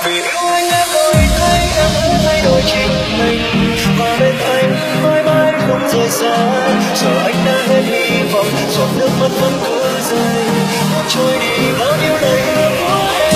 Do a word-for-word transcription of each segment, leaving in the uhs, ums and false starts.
Vì yêu anh em tôi thấy em đã thay đổi chính mình, và bên anh mãi mãi không rời xa. Giờ anh đã hết hy vọng, giọt nước mắt vẫn cứ rơi, trôi đi bao nhiêu lời hứa của em.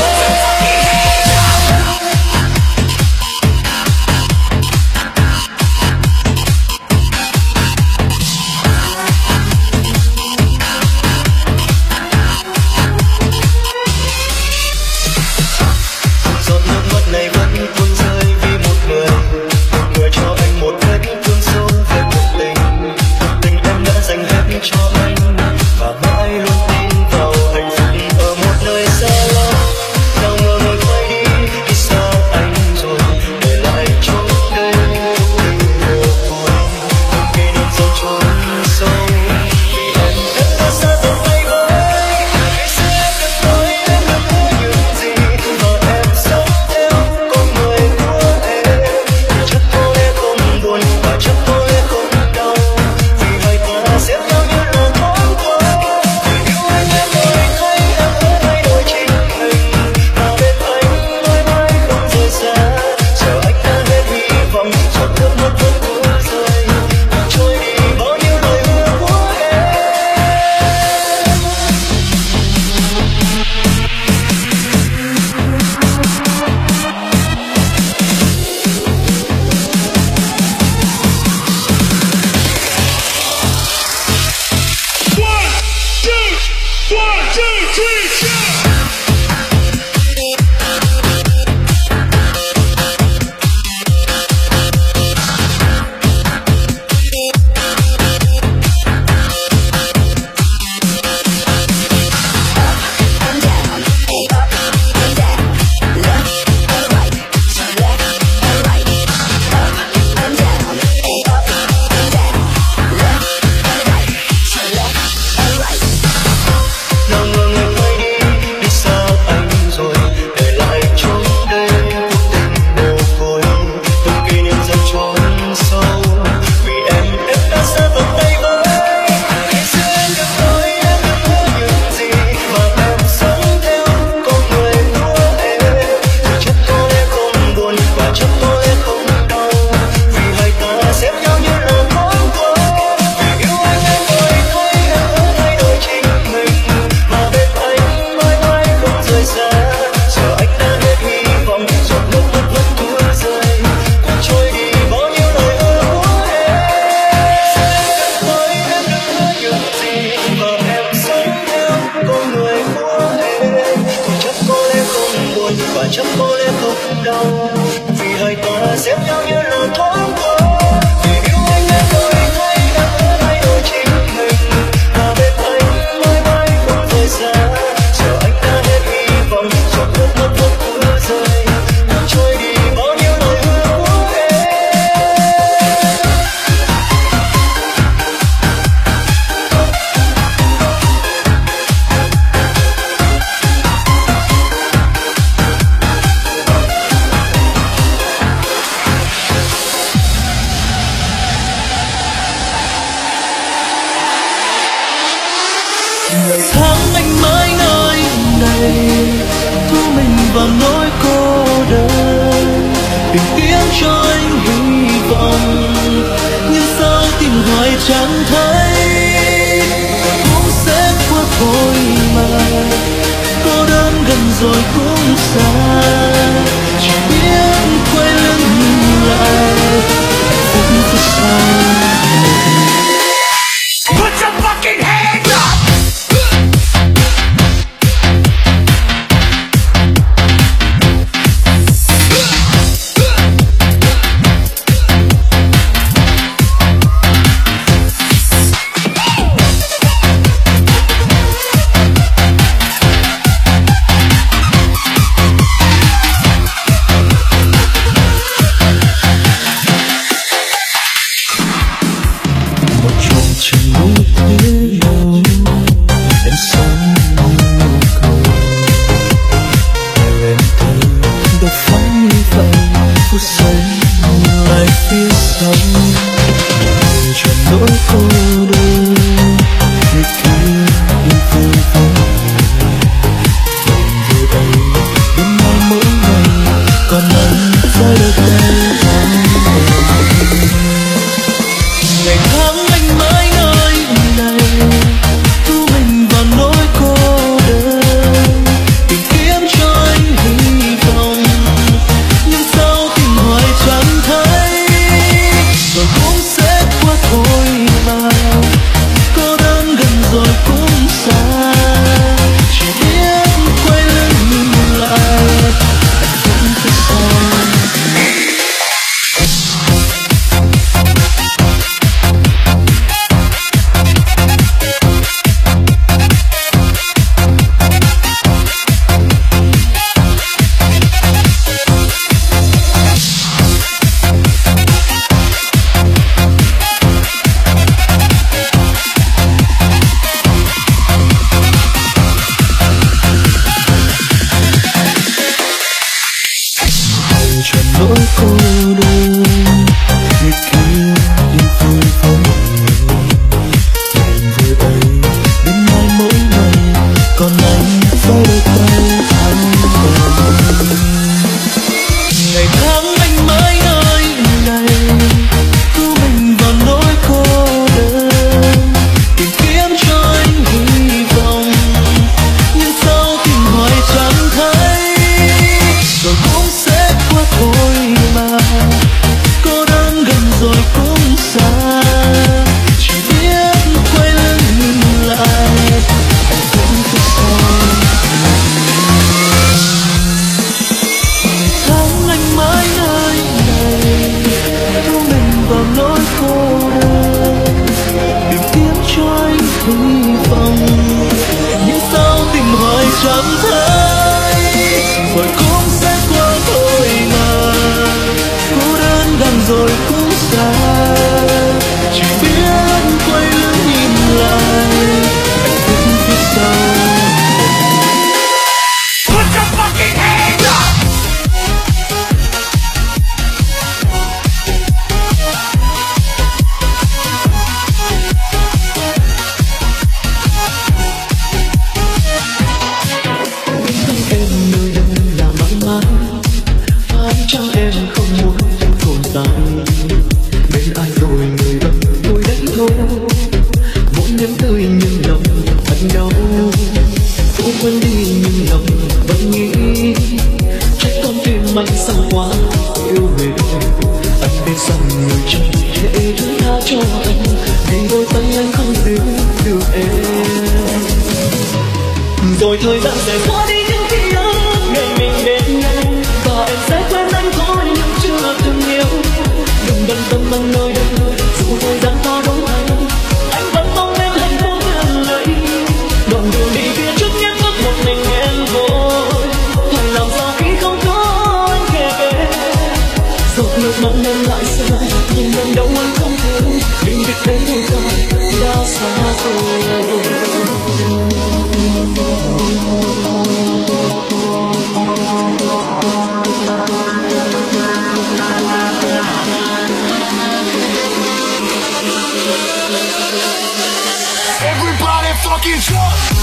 rơi đôi tay ngày tháng anh mãi nơi này thu mình vào nỗi cô đơn tìm kiếm cho anh hy vọng nhưng sao tìm hoài chẳng thấy rồi cũng sẽ qua thôi mà cô đơn gần rồi cũng xa chỉ biết quay lưng nhìn lại anh vẫn phía sau. Nỗi cô đơn người kia đi vui với mình về đây bên mai mỗi ngày còn anh với đôi tay anh cần ngày tháng anh mãi nơi này thu mình vào nỗi cô đơn tìm kiếm cho anh hy vọng nhưng sao tìm hoài chẳng thấy rồi cũng sẽ qua thôi mà cô đơn gần rồi cũng xa chỉ biết quay lưng nhìn lại anh vẫn phía sau. Ngày tháng anh mãi nơi này thu mình vào nỗi cô đơn tìm kiếm cho anh hy vọng nhưng sao tìm hoài chẳng thấy rồi cũng sẽ qua thôi mà cô đơn gần rồi cũng xa chỉ biết quay lưng nhìn lại anh vẫn phía sau. Put your fucking hands up! Em nơi đâu là mãi mãi phải chăng em không muốn tồn tại bên ai rồi người đâu ngồi đấy thôi mỗi đêm tươi nhưng lòng thật đau cũng quên đi nhưng lòng vẫn nghĩ trách con tim mạnh sao quá yêu về anh biết rằng người chẳng thể thứ tha cho anh vì đôi tay anh không giữ được em rồi thời gian sẽ qua đi những ký ức ngày mình bên nhau và em sẽ quên anh thôi nhưng chưa từng yêu đừng bận tâm bằng nơi đây dù thời gian có đổi thay anh vẫn mong em hạnh phúc gần lấy đoạn đường đi phía trước nhất bước một mình em vội phải làm sao khi không có anh kề kề giọt nước mắt em lại rơi nhưng em đâu anh không thể đừng biết đến đôi ta đã xa rồi. Everybody fucking jump!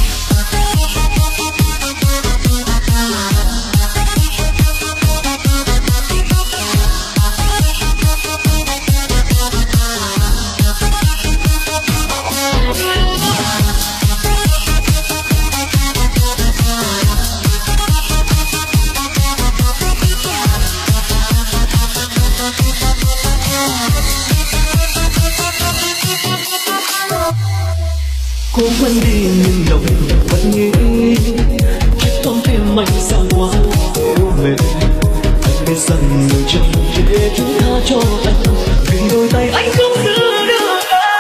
Cố quên đi nhưng lòng vẫn nghĩ trách con tim mạnh sao quá yêu mệt anh biết rằng người chẳng thể thứ tha cho anh vì đôi tay anh không giữ được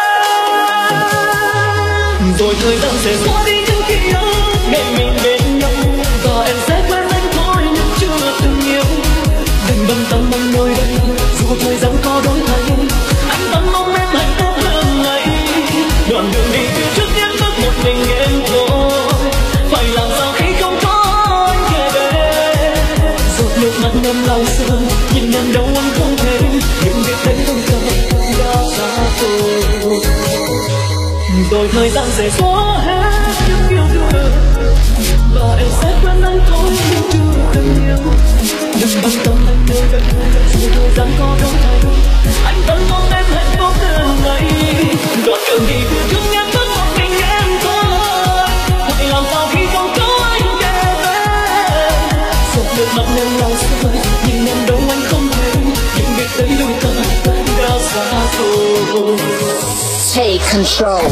anh rồi thời gian sẽ xóa đi những ký ức để mình bên nhau và em sẽ quên anh thôi nhưng chưa từng yêu đừng bận tâm bằng nơi đây dù thời gian có đổi thay anh vẫn mong em hạnh phúc hơn ngày đoạn đường đi phía trước nhất bước một mình em thôi phải làm sao khi không có anh kề bên giọt nước mắt ngâm lòng sương nhưng em đâu anh không thể nhưng biết đến không cần đã xa rồi rồi thời gian sẽ xóa hết những yêu thương và em sẽ quên anh thôi nhưng chưa từng yêu đừng bận tâm anh đời cần dù thời gian có đâu thay đổi, anh vẫn mong em hạnh phúc từng ngày. Đoạn đường đi từ trước em vẫn một mình em thôi, phải làm sao khi không có anh kề bên. Giọt nước mắt em lao rơi nhưng em đâu anh không thấy, những biết tới đôi ta đã xa rồi. Take control.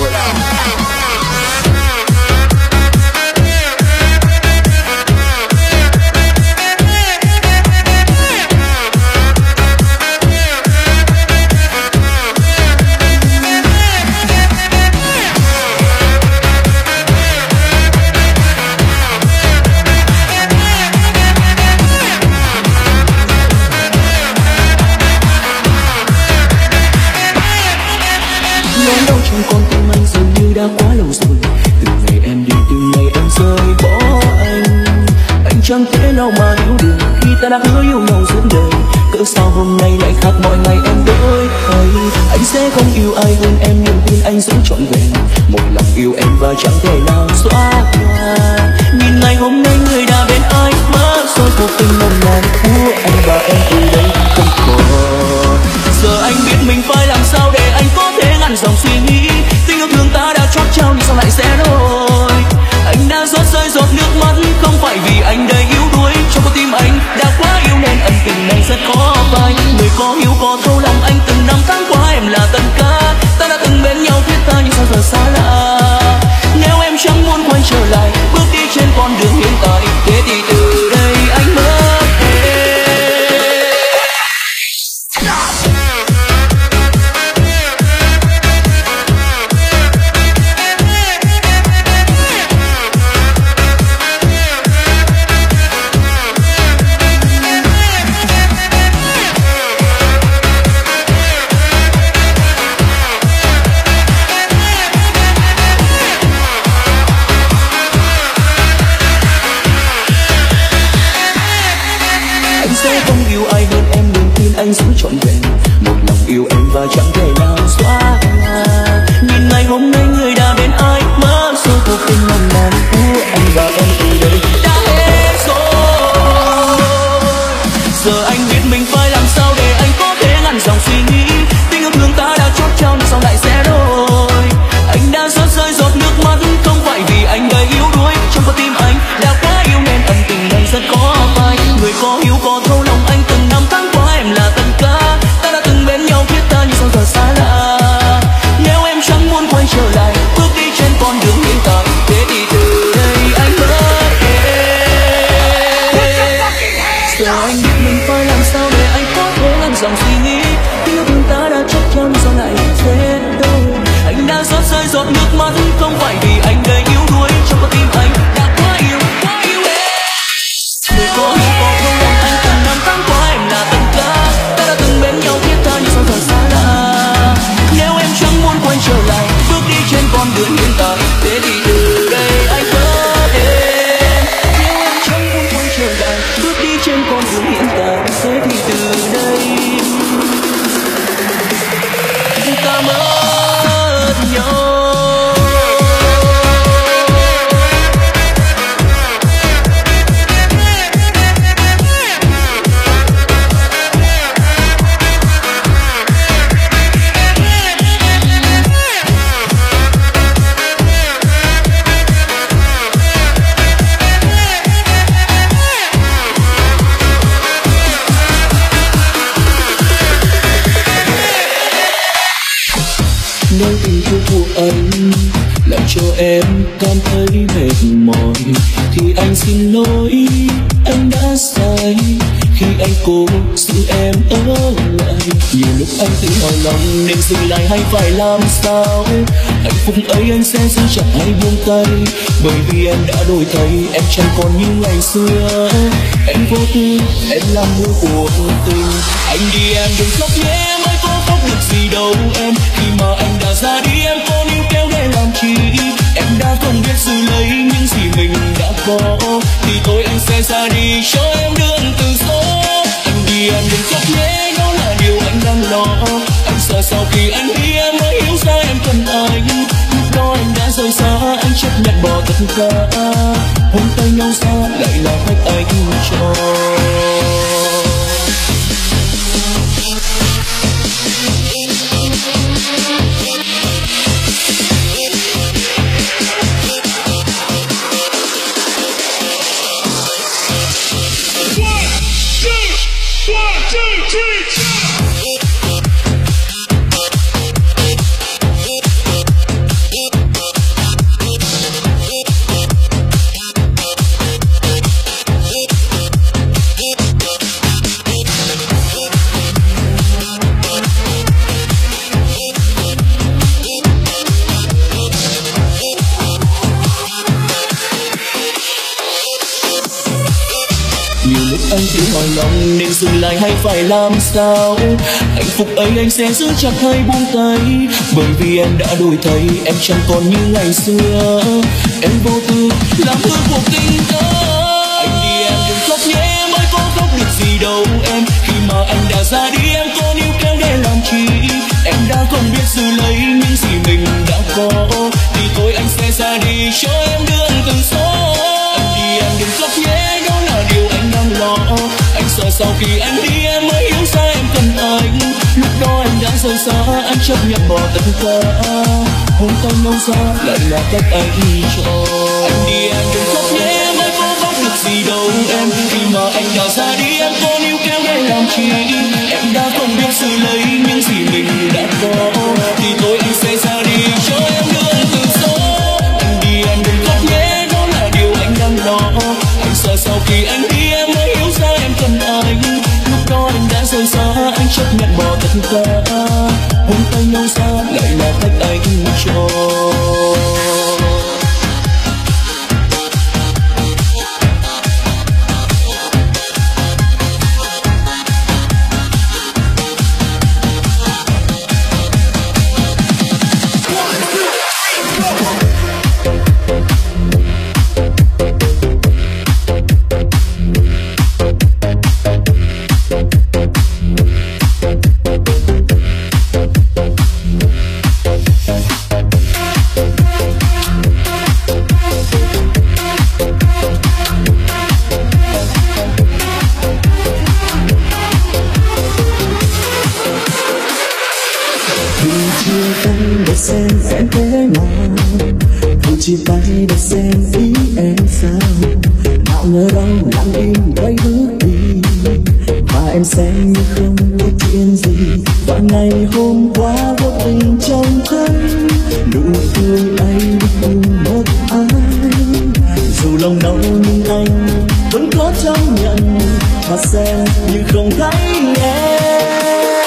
Con tim anh dường như đã quá lâu rồi, từ ngày em đi từ ngày em rời bỏ anh. Anh chẳng thể nào mà hiểu được khi ta đã hứa yêu nhau suốt đời, cỡ sao hôm nay lại khác mọi ngày em đổi thay. Anh sẽ không yêu ai hơn em, niềm tin anh giữ trọn vẹn, một lòng yêu em và chẳng thể nào xóa qua. Nhìn ngày hôm nay người đã bên ai mất rồi cuộc tình nồng nàn của anh và em từ đây không còn. Giờ anh biết mình phải làm sao để anh có thể ngăn dòng suy nghĩ, tình yêu thương ta đã chót trao nhưng sao lại sẽ đổi. Anh đã rót rơi giọt nước mắt không phải vì anh đầy yếu đuối, trong con tim anh đã quá yêu nên ân tình này rất khó phai. Người có hiểu có thấu lòng anh từng năm tháng qua em là tất cả, ta đã từng bên nhau thiết tha nhưng sao giờ xa lạ. Nếu em chẳng muốn quay trở lại bước đi trên con đường hiện tại, thế thì từ đây anh mất em. Anh giữ trọn vẹn, một lòng yêu em và chẳng thể nào xóa qua. Nhìn ngày hôm nay người đã bên ai mất rồi cuộc tình nồng nàn của anh và em từ đây đã hết rồi. Giờ anh biết mình phải làm sao để anh có thể ngăn dòng suy nghĩ, tình yêu thương ta đã chót trao nhưng sao lại sẽ đổi. Anh đã rớt rơi giọt nước mắt không phải vì anh đầy yếu đuối, trong con tim anh đã quá yêu nên ân tình này rất khó phai. Người có hiểu có thấu lòng anh từng năm tháng qua em là tất cả, ta đã từng bên nhau thiết tha nhưng sao giờ xa lạ. Nếu em chẳng muốn quay trở lại bước đi trên con đường hiện tại, thế thì từ đây anh mất em. Giờ anh biết mình phải làm sao để anh có thể ngăn dòng suy nghĩ, tình yêu thương ta đã chắc chắn sao lại thế đâu. Anh đã rót rơi giọt nước mắt không phải vì anh đầy yếu đuối, trong con tim anh đã quá yêu quá yêu em. Người có hiểu có thấu lòng anh từng năm tháng qua em là tất cả, ta đã từng bên nhau thiết tha nhưng sao giờ xa lạ. Nếu em chẳng muốn quay trở lại bước đi trên con đường hiện tại, thế thì từ đây anh mất em. Nếu em chẳng muốn quay trở lại bước đi trên con đường hiện tại, thế thì từ đây ta mất nhau. Nếu tình yêu của anh làm cho em cảm thấy mệt mỏi thì anh xin lỗi, anh đã sai khi anh cố giữ em ở lại. Nhiều lúc anh tự hỏi lòng nên dừng lại hay phải làm sao, hạnh phúc ấy anh sẽ giữ chặt hay buông tay, bởi vì em đã đổi thay, em chẳng còn như ngày xưa. Em vô tư, em làm mưu cuộc tình, anh đi em đừng khóc nhé, mới có khóc được gì đâu em. Khi mà anh đã ra đi em có níu kéo để làm chi, em đã không biết giữ lấy những gì mình đã có, thì thôi anh sẽ ra đi cho em đường từ gió. Anh đi em đừng khóc nhé, đó là điều anh đang lo, anh sợ sau khi anh đi em mới hiểu ra em cần anh. Lúc đó anh đã rời xa, anh chấp nhận bỏ tất cả, hôn tay nhau xa lại là cách anh cho. tự hỏi lòng nên dừng lại hay phải làm sao. Hạnh phúc ấy anh sẽ giữ chặt hay buông tay, bởi vì em đã đổi thay, em chẳng còn như ngày xưa. Em vô tư làm hư cuộc tình ta. Anh đi em đừng khóc nhé, mới có khóc được gì đâu em. Khi mà anh đã ra đi em có níu kéo để làm chi. Em đã không biết giữ lấy những gì mình đã có, thì thôi anh sẽ ra đi cho em đường từng số. Anh đi em đừng khóc nhé, đó là điều anh đang lo. Anh sợ sau khi anh đi em mới hiểu ra em cần anh. Lúc đó anh đã rời xa, anh chấp nhận bỏ tất cả. Hôn tay nhau xa lại là cách anh cho. Anh đi em đừng khóc nhé, mới có khóc được gì đâu em. Khi mà anh đã ra đi em có níu kéo để làm chi. Em đã không biết giữ lấy những gì mình đã có, thì thôi anh sẽ ra đi cho em đường từ số. Anh đi em đừng khóc nhé, đó là điều anh đang lo. Anh sợ sau khi anh đi em mới hiểu ra em cần anh. Lúc đó anh đã rời xa, anh chấp nhận bỏ tất cả. Hôn tay nhau xa lại là cách anh cho. Xem em thế nào, thử chia tay để xem ý em sao. Nào ngờ đâu lặng im quay bước đi, và em xem như không có chuyện gì. Và ngày hôm qua vô tình trông thấy nụ cười ấy cùng một ai. Dù lòng đau nhưng anh vẫn có chấp nhận, và xem như không thấy em.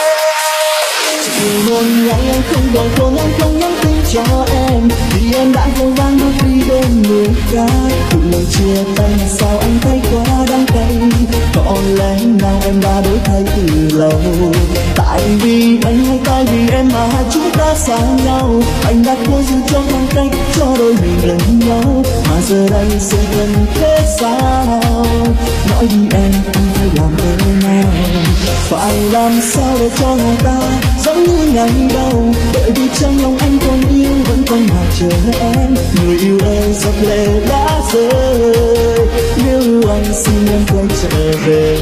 Một ngày anh không gọi phone, anh không nhắn tin cho em, vì em đã vội vàng bước đi bên người khác. Cuộc lời chia tay sao anh thấy quá đắng cay, có lẽ nào em đã đổi thay từ lâu. Tại vì anh hay tại vì em mà hai chúng ta xa nhau. Anh đã cố giữ cho khoảng cách cho đôi mình gần nhau, mà giờ đây sẽ cần thế sao? Nói đi em, anh phải làm thế nào? Phải làm sao để cho người ta giống như ngày đầu, bởi vì trong lòng anh còn yêu vẫn còn nào chờ em. Người yêu ơi giọt lệ đã rơi, nếu anh xin em quay trở về.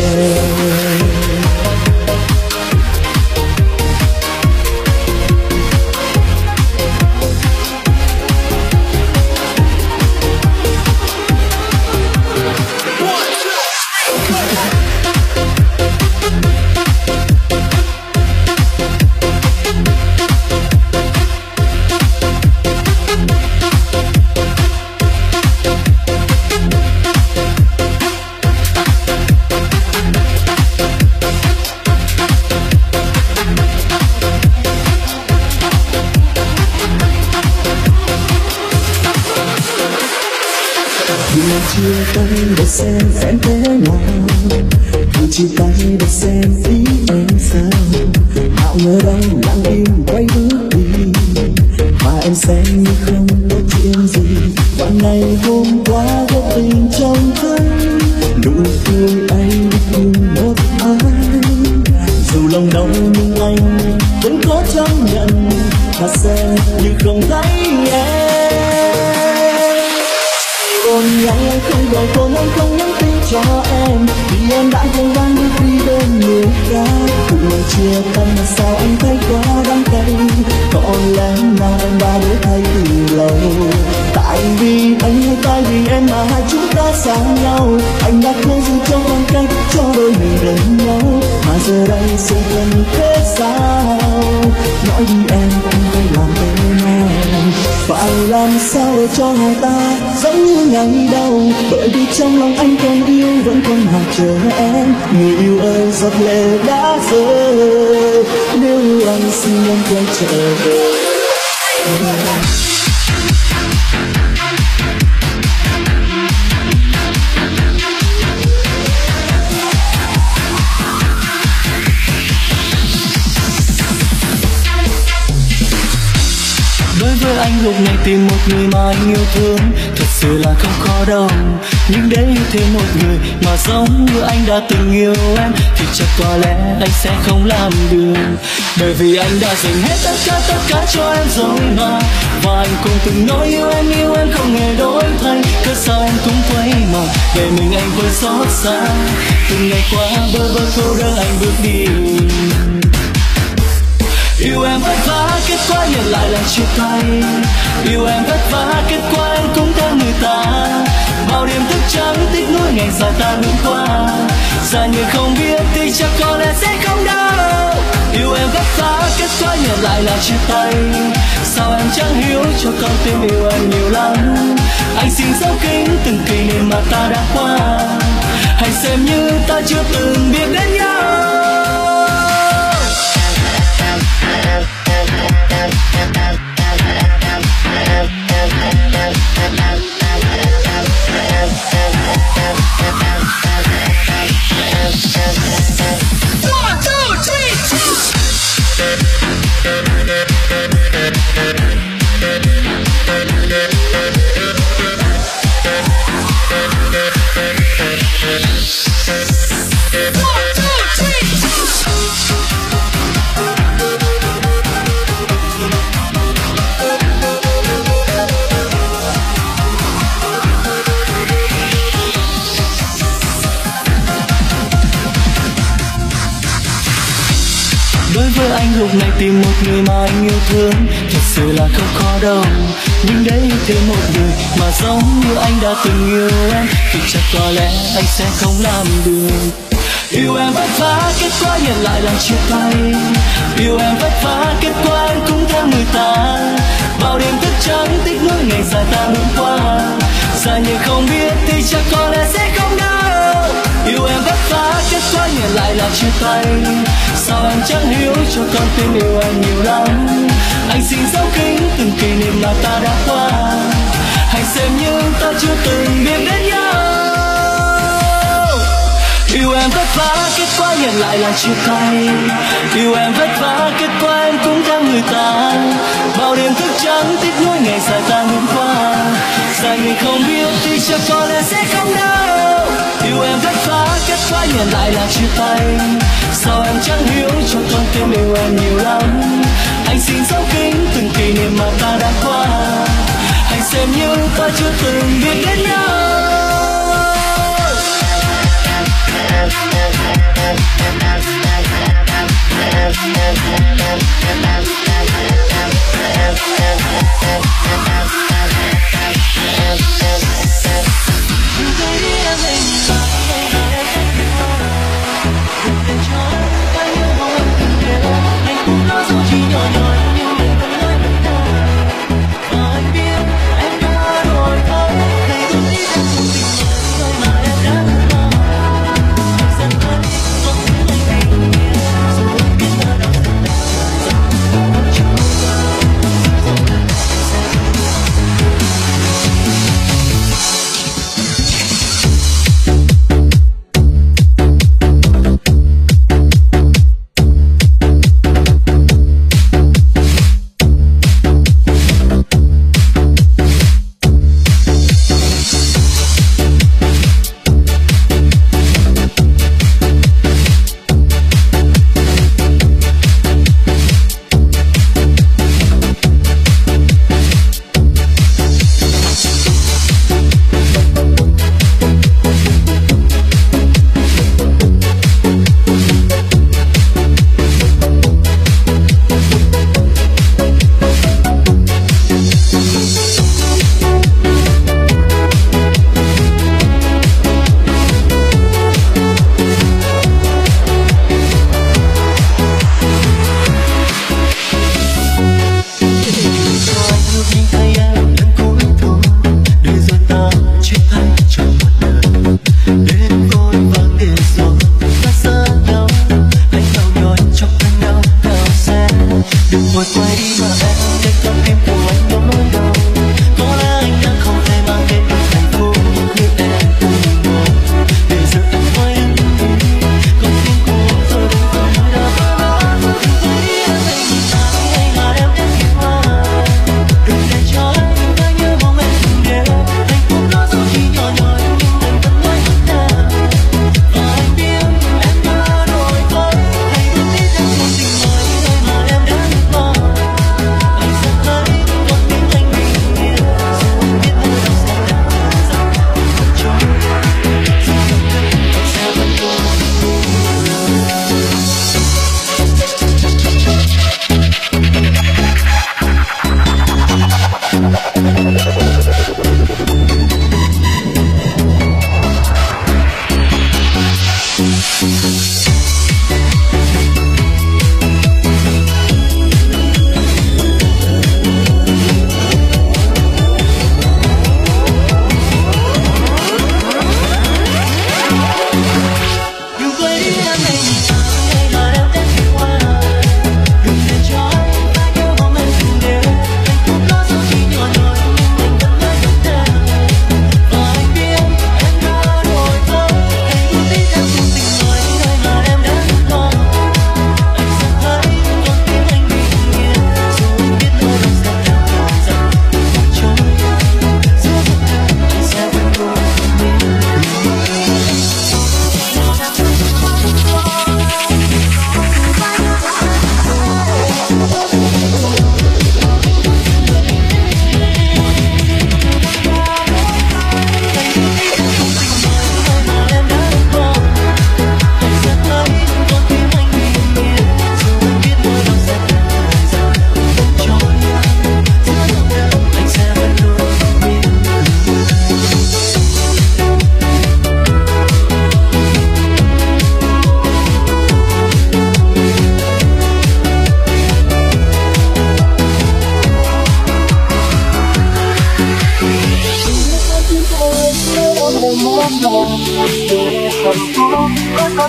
Chia tay để xem em thế nào, thử chia tay để xem ý em sao. Nào ngờ đâu lặng im quay bước đi, và em xem như không có chuyện gì. Và ngày hôm qua vô tình trông thấy nụ cười ấy cùng một ai. Dù lòng đau nhưng anh vẫn có chấp nhận, và xem như không thấy em. Một ngày anh không gọi phone, anh không nhắn tin cho em, vì em đã vội vàng bước đi bên người khác. Cuộc lời chia tay mà sao anh thấy quá đắng cay, có lẽ nào em đã đổi thay từ lâu. Tại vì anh hay tại vì em mà hai chúng ta xa nhau. Anh đã cố giữ cho khoảng cách cho đôi mình gần nhau, mà giờ đây sẽ cần thế sao? Nói đi em, anh phải làm thế nào? Phải làm sao để cho người ta giống như ngày đầu, bởi vì trong lòng anh còn yêu vẫn còn nào chờ em. Người yêu ơi giọt lệ đã rơi, nếu anh xin em quay trở về. anh lúc này tìm một người mà anh yêu thương thật sự là không khó đâu, nhưng để yêu thêm một người mà giống như anh đã từng yêu em thì chắc có lẽ anh sẽ không làm được, bởi vì anh đã dành hết tất cả tất cả cho em rồi mà, và anh cũng từng nói yêu em yêu em không hề đổi thay, cớ sao em cũng quay mà về mình anh vẫn xót xa, từng ngày qua bơ vơ cô đơn anh bước đi. Yêu em vất vả kết quả nhận lại là chia tay, yêu em vất vả kết quả anh cũng theo người ta, bao đêm thức trắng tích nuối ngày dài ta bước qua, xa như không biết thì chắc có lẽ sẽ không đau. Yêu em vất vả kết quả nhận lại là chia tay, sao em chẳng hiểu cho con tim yêu em nhiều lắm, anh xin dấu kính từng kỷ niệm mà ta đã qua, hãy xem như ta chưa từng biết đến nhau. One, two, three, Đối với anh lúc này tìm một người mà anh yêu thương thật sự là không khó đâu, nhưng để yêu thêm một người mà giống như anh đã từng yêu em thì chắc có lẽ anh sẽ không làm được. Yêu em vất vả kết quả nhận lại là chia tay, yêu em vất vả kết quả anh cũng theo người ta, bao đêm thức trắng tích nuối ngày dài ta hướng qua, dài như không biết thì chắc có lẽ sẽ không đau. Yêu em vất vả kết quả nhận lại là chia tay, sao em chẳng hiểu cho con tim yêu anh nhiều lắm, anh xin dấu kính từng kỷ niệm mà ta đã qua, hãy xem như ta chưa từng biết đến nhau. Yêu em vất vả kết quả nhận lại là chia tay, yêu em vất vả kết quả em cũng theo người ta, bao đêm thức trắng tiếc nuối ngày dài ta hướng qua, dài người không biết thì chắc có lẽ sẽ không đau. Yêu em vất vả kết quả nhận lại là chia tay, sao em chẳng hiểu cho con tim yêu em nhiều lắm, anh xin dấu kính từng kỷ niệm mà ta đã qua, hãy xem như ta chưa từng biết đến nhau. Hãy subscribe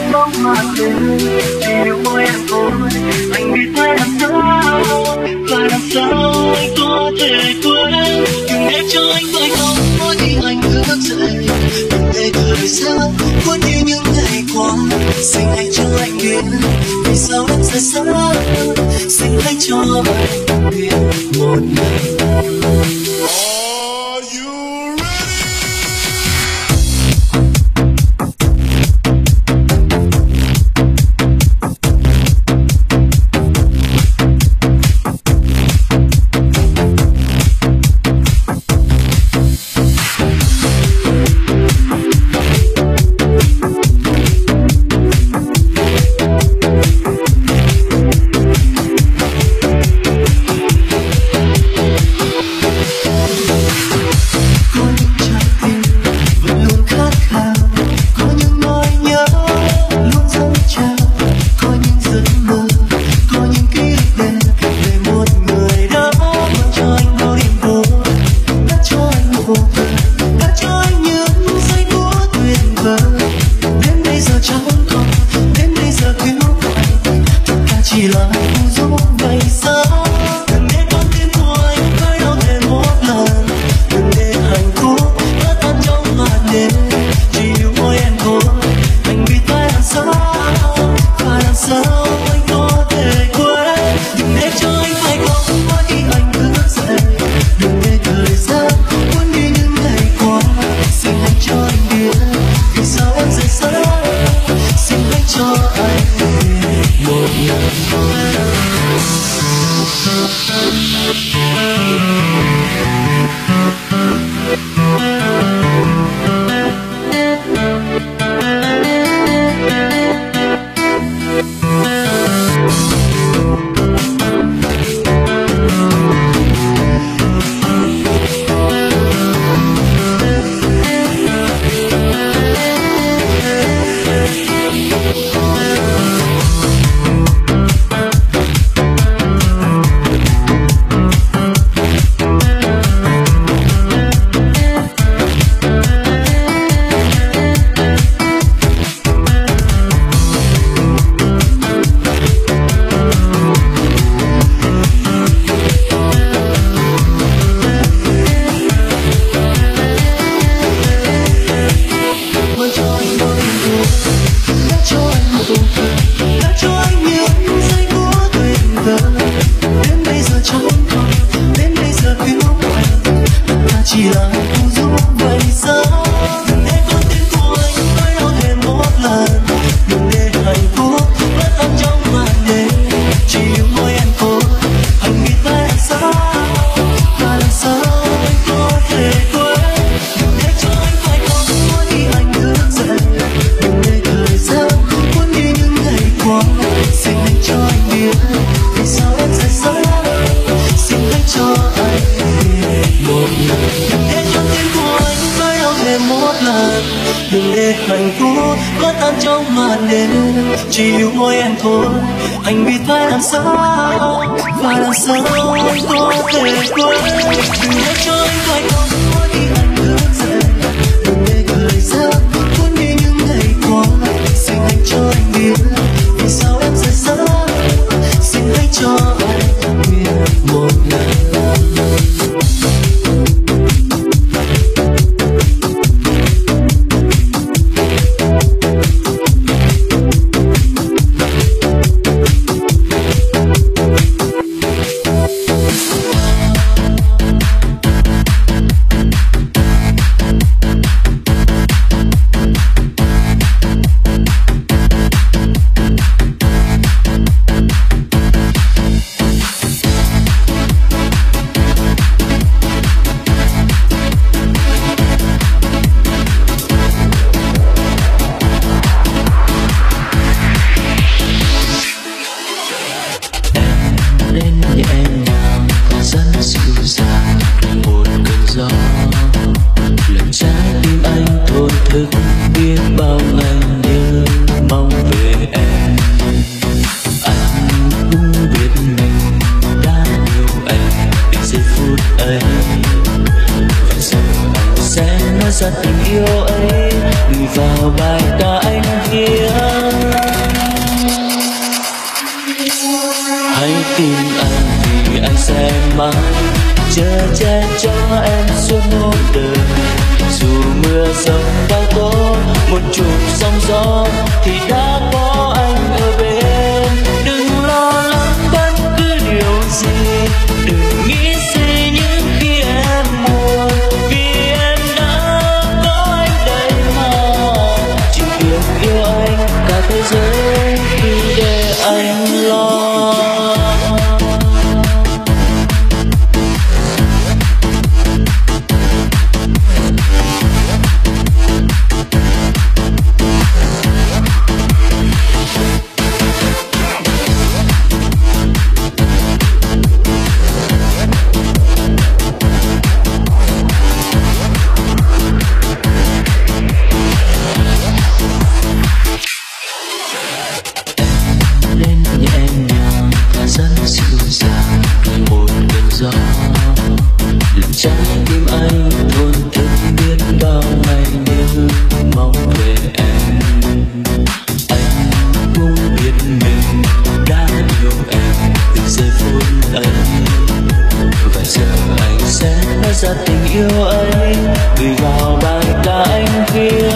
anh bóng màn đêm chỉ yêu mỗi em thôi. Anh biết phải làm sao, phải làm sao anh có thể quên. Đừng để cho anh phải không mỗi khi anh thức dậy. Đừng để thời gian cuốn đi những ngày qua. Xin hãy cho anh biết vì sao em rời xa. Xin hãy cho anh biết một lần. Đừng để hạnh phúc vỡ tan trong màn đêm, chỉ yêu mỗi em thôi. Anh biết phải làm sao, phải làm sao anh có thể quên. Đừng để cho anh phải khóc mỗi khi anh thức dậy. Đừng để thời gian cuốn đi những ngày qua. Xin hãy cho anh biết vì sao em rời xa. Xin hãy cho anh biết một lần. chở che cho em suốt một đời. Dù mưa giông bao tố, một chút sóng gió thì đã có anh ở bên. Đừng lo lắng bất cứ điều gì, đừng nghĩ suy những khi em buồn, vì em đã có anh đây mà. Chỉ việc yêu anh cả thế giới cứ để anh lo. Trái tim anh thôn thức biết bao ngày nhớ mong về em. Anh cũng biết mình đã yêu em từ giây phút ấy, và giờ anh sẽ nói ra tình yêu ấy gửi vào bài ca anh viết.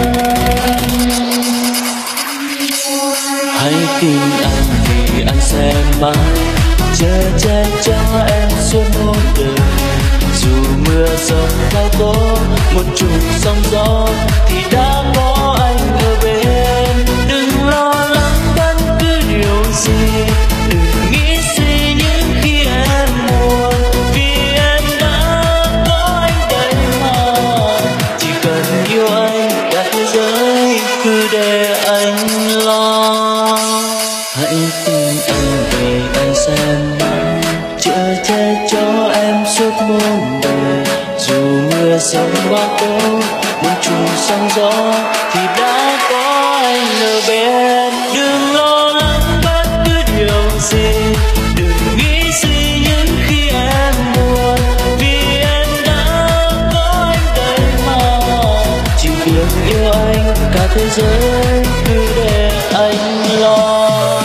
Hãy tin anh vì anh sẽ mãi chở che cho em suốt một đời. Dù mưa giông bao tố, một chút sóng gió thì đã có anh ở bên. Đừng lo lắng bất cứ điều gì, đừng nghĩ suy những khi em buồn, vì em đã có anh đây mà. Chỉ cần yêu anh cả thế giới cứ để anh lo. Hãy tin anh vì anh sẽ mãi chở che cho em suốt một đời. Dù mưa giông bao tố, một chút sóng gió thì đã có anh ở bên. Đừng lo lắng bất cứ điều gì, đừng nghĩ suy những khi em buồn, vì em đã có anh đây mà. Chỉ việc yêu anh cả thế giới cứ để anh lo.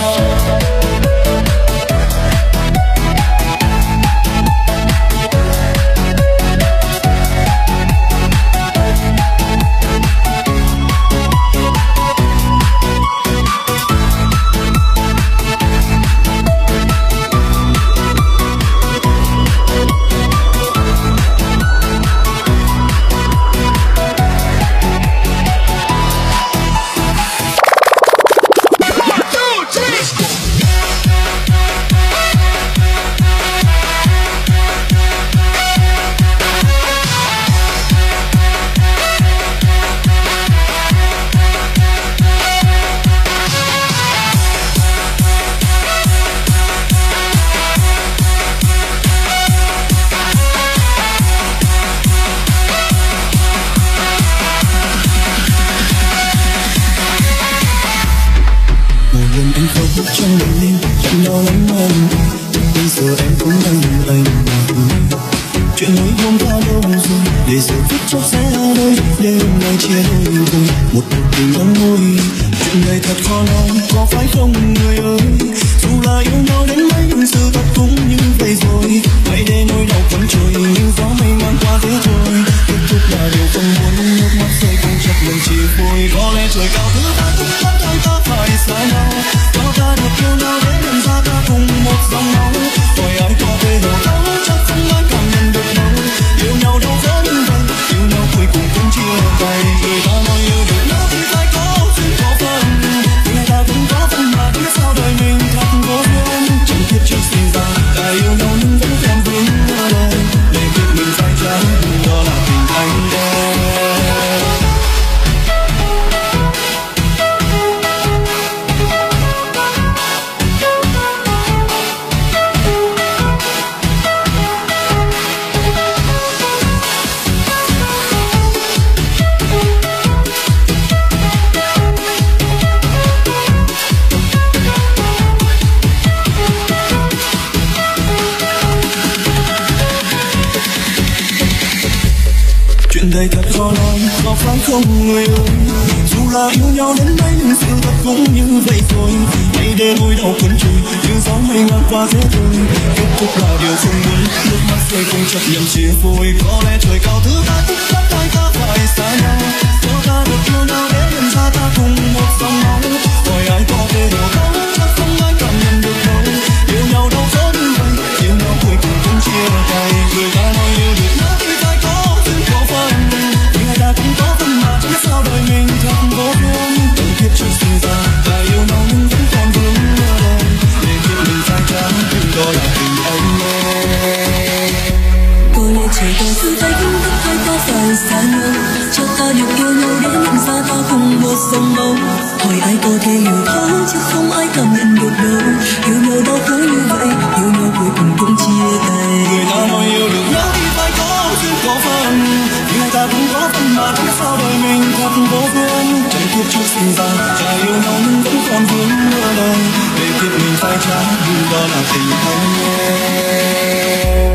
Trong đêm chẳng lo lắng hơn, bây giờ em cũng đang nhìn anh mà. Chuyện ấy hôm qua lâu rồi, để giờ phút chốc sẽ ở đây. Đêm nay chia đôi rồi, một cuộc tình đắng môi. Chuyện này thật khó nói, có phải không người ơi? Dù là yêu nhau đến mấy nhưng sự thật cũng như vậy rồi. Hãy để nỗi đau quấn trôi như gió mây ngang qua thế thôi. Kết thúc là điều không muốn, nước mắt rơi không chắc mình chỉ vui. Có lẽ trời cao thứ ta cũng bắt tay ta phải xa nhau. Cho ta được yêu nhau để nhận ra ta cùng một dòng máu. Rồi ai có thể hiểu thấu, chắc không ai cảm nhận được đâu. Yêu nhau đâu dễ như vậy, yêu nhau cuối cùng cũng chia tay. Người ta nói yêu được nhau thì phải có duyên có phần. Người ta cũng có phần mà biết sao đời mình thật vô duyên. Chẳng biết trước sinh ra, ta yêu nhau nhưng vẫn còn vương ở đây. Để biết mình phải trái, đó là tình anh đây. Chuyện đây thật khó nói, có phải không người ơi? Dù là yêu nhau đến mấy nhưng sự thật cũng như vậy rồi. Hãy để nỗi đau cuốn trôi như gió mây ngang qua dễ thương. Kết thúc là điều không muốn, nước mắt rơi không chấp nhận chia phôi. Có lẽ trời cao thứ ta thích lắm hai ta phải xa nhau, cho ta được yêu nhau để nhận ra ta cùng một dòng máu. Hỏi ai có thể hiểu đâu, chắc không ai cảm nhận được đâu. Yêu nhau đâu có như vậy, yêu nhau cuối cùng cũng chia tay. Người ta nói yêu được nhau thì phải có duyên có phận, nhưng người ta cũng có phần mà chẳng biết sao đời mình thật vô duyên. Từ kiếp trước sinh ra ta yêu nhau nhưng vẫn còn vướng mơ đen, để kiếp mình phai trắng nhưng đó là tình anh em. Có lẽ trời cao thứ tay cũng thức hai ta phải xa nhau, cho ta được yêu nhau để nhận ra ta cùng một dòng máu. Hỏi ai có thể hiểu thấu chứ không ai cảm nhận được đâu. Yêu nhau đâu có như vậy, yêu nhau cuối cùng cũng chia tay. Người ta nói yêu được nhau thì phải có duyên có phận, nhưng người ta cũng có phần mà chẳng biết sao đời mình thật vô duyên. Trong kiếp trước sinh ra ta yêu nhau nhưng vẫn còn vướng mơ đen, để kiếp mình phai trắng nhưng đó là tình anh em.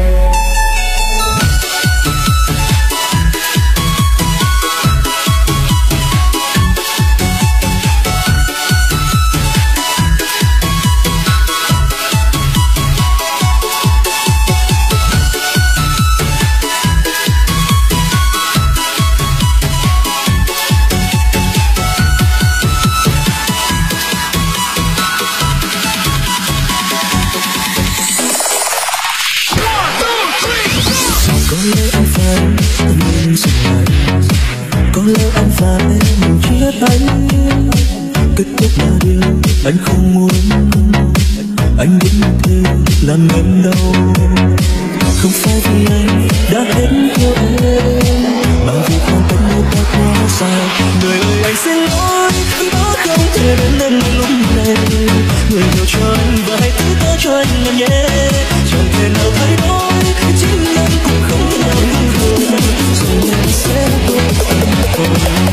Kết thúc là điều anh không muốn, anh biết thế làm em đau. Không phải vì anh đã hết yêu em, mà vì khoảng cách nơi ta quá xa. Người ơi anh xin lỗi, đó không thể đến em lúc này. Người hiểu cho anh và hãy thứ tha cho anh em nhé. Chẳng thể nào thay đổi, chính em cũng không thể nào hiểu được. Rồi em sẽ tốt hơn thôi.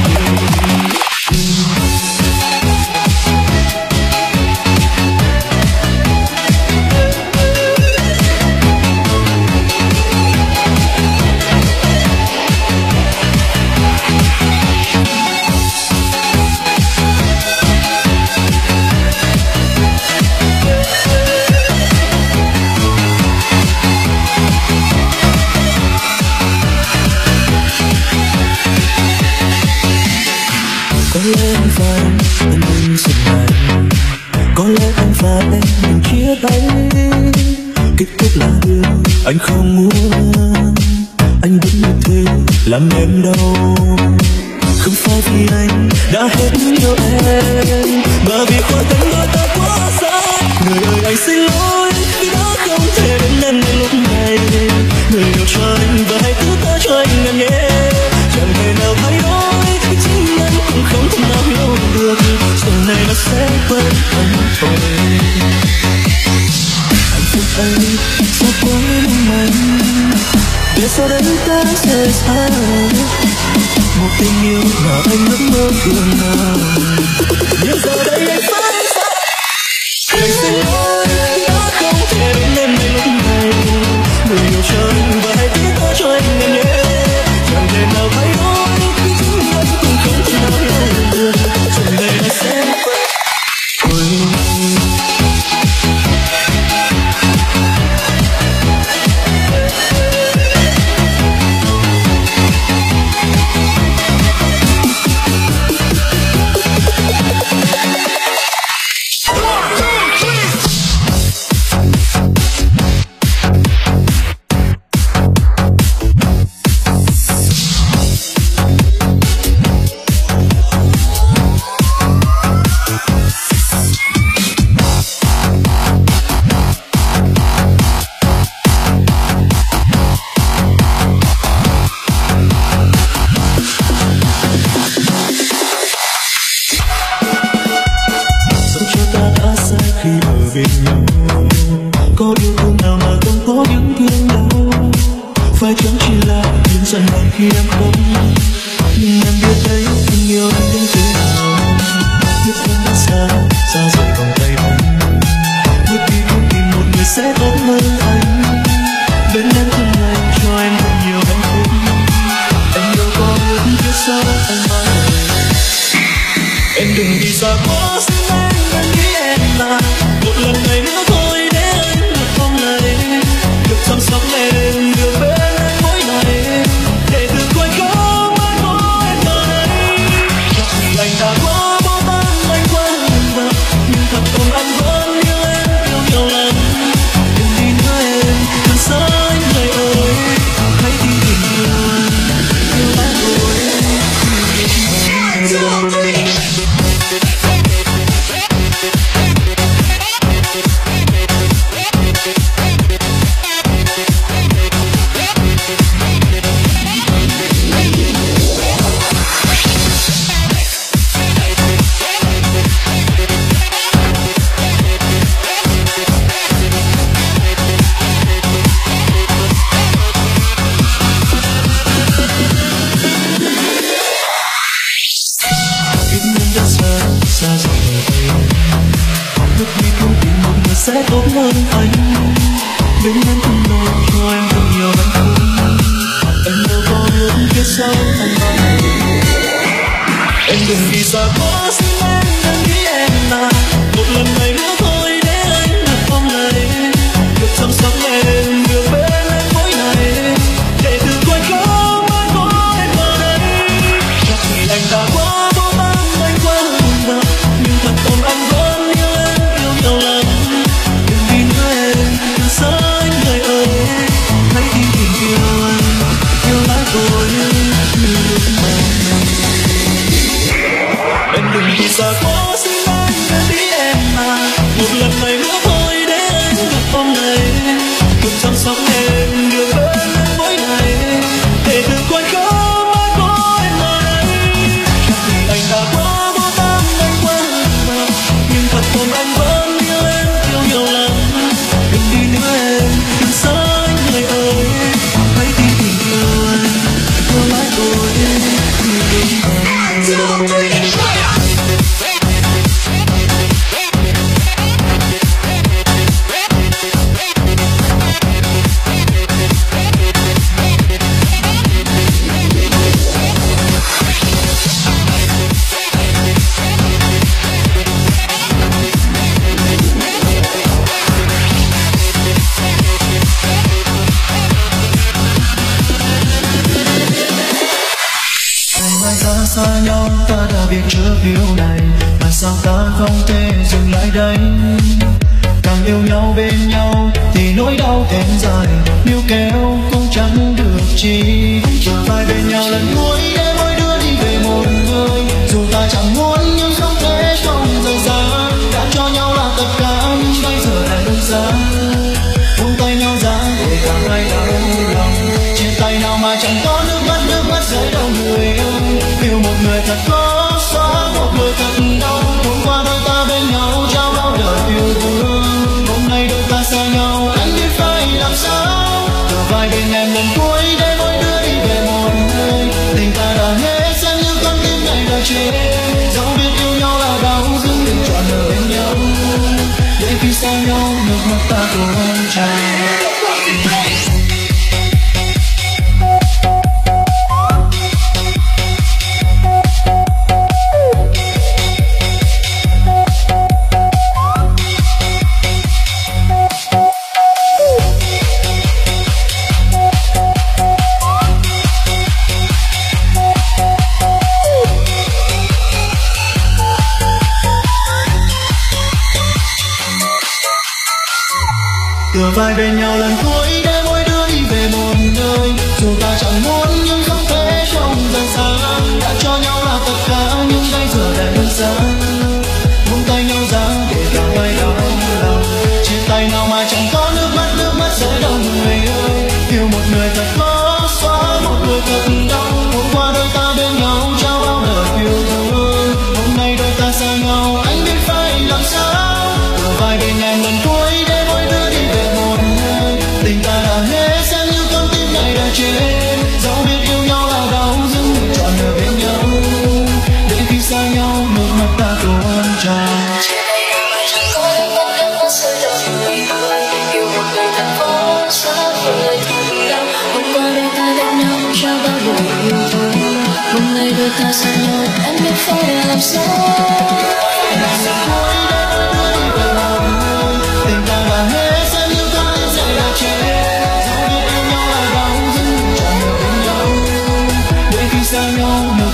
Có lẽ anh và em nên dừng lại, có lẽ anh và em mình chia tay. Kết thúc là điều anh không muốn, anh vẫn như thế làm em đau. Không phải vì anh đã hết yêu em, mà vì khoảng cách đôi ta quá xa. Người ơi anh xin lỗi, vì đã không thể đến em ngay lúc này. Người yêu cho anh và hãy thứ tha cho anh em nhé. Chẳng thể nào thay đổi, chính anh cũng không thể nào hiểu được. Giờ này nó sẽ quên anh thôi. Hạnh phúc ấy sẽ quá mong manh, để sau đây ta sẽ xa. Một tình yêu mà anh ước mơ thường nào, nhưng giờ đây anh phải xa. Anh xin lỗi, đã không thể đến em ngay lúc này. Người yêu cho anh và hãy biết tha cho anh em nhé. Chẳng thể nào thay đổi, chính anh cũng không thể nào hiểu được. Giờ đây nó sẽ quên thôi. Bên nhau có yêu thương nào mà không có những thương đau, phải chẳng chỉ là những giận hờn khi em không. Nhưng em biết đấy, tình yêu anh đến thế nào. Biết em đã xa, xa rời vòng tay anh. Biết đi không tìm một người sẽ tốt hơn anh. Bên em từng ngày cho em thật nhiều hạnh phúc. Em đâu có biết phía sau anh mãi. Em đừng đi xa quá, xin anh, anh nghĩ em là sẽ tốt hơn anh. Bên em không lo cho em thật nhiều hạnh phúc, em đâu có biết phía sau anh mãi. Em đừng đi xa quá, xin em đừng nghĩ em là một lần này nữa thôi để anh được ôm lấy, được chăm sóc em, được bên em mỗi ngày, để từ quanh có mãi có em ở đây. Chắc vì anh đã quá vô tâm, anh quá hùng hậu, nhưng thật lòng anh vẫn yêu em, yêu nhiều lắm. Đừng đi nữa em, đừng xa anh người ơi, hãy tin tình yêu anh, yêu lại tôi như lúc ban đầu. Em đừng đi xa quá, xin anh đừng đi em mà, một lần này nữa thôi để anh được ôm lấy, được chăm sóc em, được bên em mỗi ngày, để từ quanh có mãi có em ở đây. Chắc vì anh đã quá vô tâm, anh quá hùng hậu, nhưng thật lòng anh vẫn yêu em, yêu nhiều lắm. Đừng đi nữa em, đừng xa anh người ơi, hãy tin tình yêu anh, yêu mãi tôi như lúc ban đầu. Xa nhau ta đã biết trước điều này, mà sao ta không thể dừng lại đây. Càng yêu nhau bên nhau thì nỗi đau thêm dài, níu kéo cũng chẳng được chi. Trở lại bên nhau lần cuối để mỗi đứa đi về một người, dù ta chẳng muốn nhưng không thể không rời xa. Đã cho nhau là tất cả nhưng bây giờ lại đơn xa, buông tay nhau ra để cả hai đau lòng. Chia tay nào mà chẳng có nước mắt, nước mắt rơi đâu người ơi. Yêu một người thật khó xóa, một người thật đau. Hôm qua đôi ta bên nhau trao bao đời yêu thương, hôm nay đôi ta xa nhau, anh biết phải làm sao. Từ vai bên em lần cuối để mỗi đứa đi về một nơi, tình ta đã hết xem như con tim này đã chết. Dẫu biết yêu nhau là đau nhưng đừng chọn ở bên nhau, để khi xa nhau nước mắt ta tuôn trào. Tựa vai bên nhau lần cuối để mỗi đứa đi về một nơi, dù ta chẳng muốn nhưng không thể không rời xa. Đã cho nhau là tất cả nhưng bây giờ lại đơn xa, buông tay nhau ra để cả hai đau lòng. Chia tay nào mà chẳng có nước mắt, nước mắt rơi đâu người ơi. Yêu một người thật khó xóa, một người thật đau. Hôm qua đôi ta bên nhau trao bao đời yêu thương, hôm nay đôi ta xa nhau, anh biết phải làm sao. Tựa vai bên em lần cuối để mỗi đứa đi về một nơi, tình ta đã hết xem như con tim này đã chết. Dẫu biết yêu nhau là đau nhưng mình chọn ở bên nhau, để khi xa nhau nước mắt ta tuôn trào. Chia tay nào mà chẳng có nước mắt, nước mắt rơi đâu người ơi. Yêu một người thật khó xóa, một người thật đau. Hôm qua đôi ta bên nhau trao bao đời yêu thương, hôm nay đôi ta xa nhau, anh biết phải làm sao. Tình ta đã hết xem như con tim này đã chết. Dẫu biết yêu nhau là đau nhưng mình chọn ở bên nhau, để khi xa nhau